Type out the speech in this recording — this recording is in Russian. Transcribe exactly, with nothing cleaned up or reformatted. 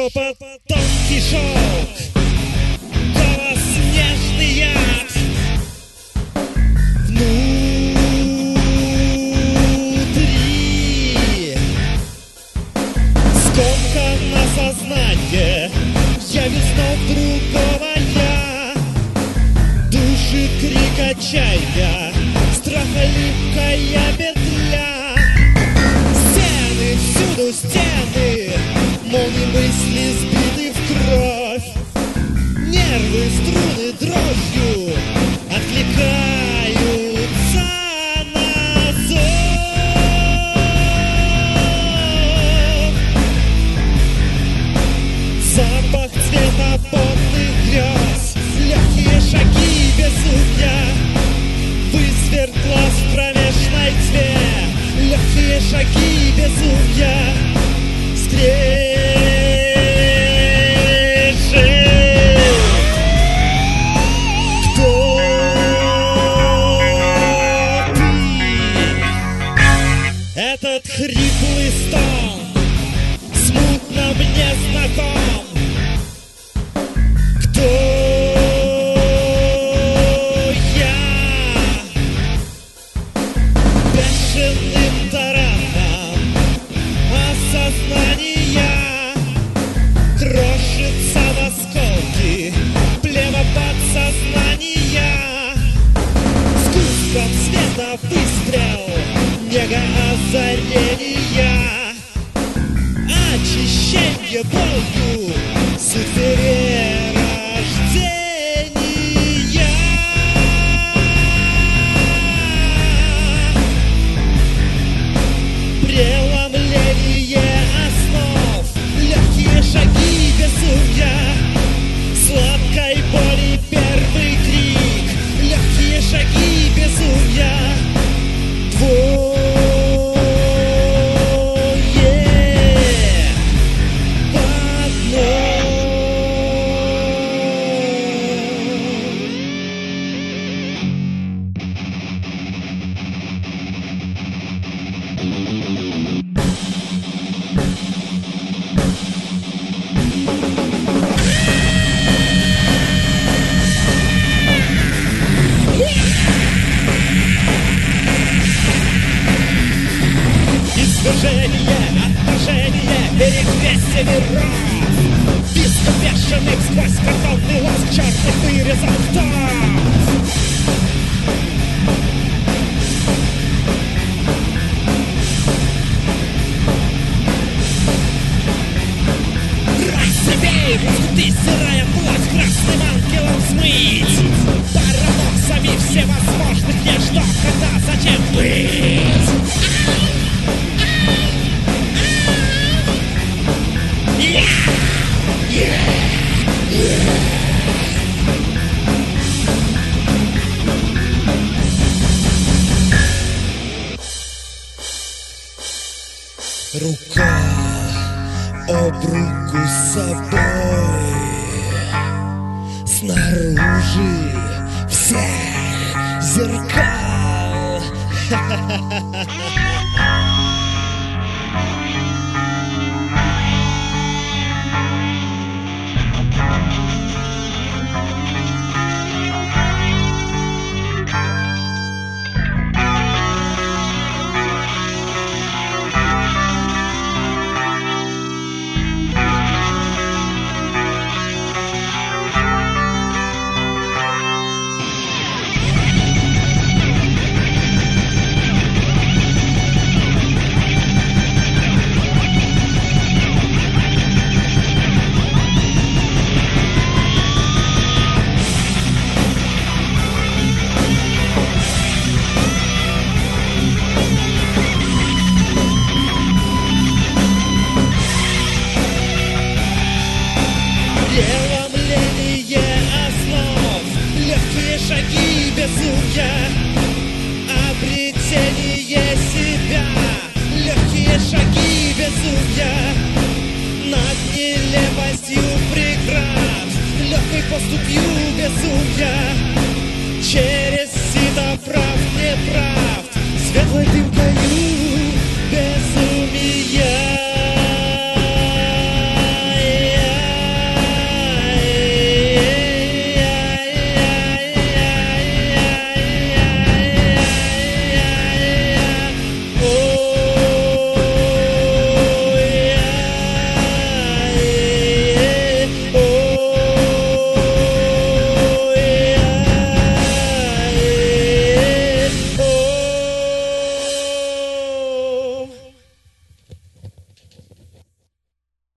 Шепот, тонкий шелк, голос, нежный яд. Внутри скомкано сознание, я весну другого я. Душит крик отчаяния, страха липкая петля. Стены, всюду стены, молнии мысли сбиты в кровь. Нервы, струны дрожью откликаются на зов. Запах цвета потных грез, легкие шаги безумия. Высверт глаз в кромешной тьме, легкие шаги безумия. Этот хриплый стон смутно мне знаком. Кто я? Бешеным тараном осознания крошится в осколки плева подсознания. С куском света выстрел, нега озарения, очищение болью, суть перерождения. Преломление основ, легкие шаги безумия. Сладкой боли первый крик, легкие шаги безумия. Твой Извержение, отторжение, перекрестие миров. Виск бешеных сквозь картонный лоск черных вырезов вдох. Рай себе, ты сырая плоть красным ангелом смыть. Парадоксами всевозможных не что, когда, зачем быть. Рука об руку с собой, снаружи всех зеркал. Преломление основ, легкие шаги безумия. Обретение себя, легкие шаги безумия. Над нелепостью преград, легкой поступью безумия.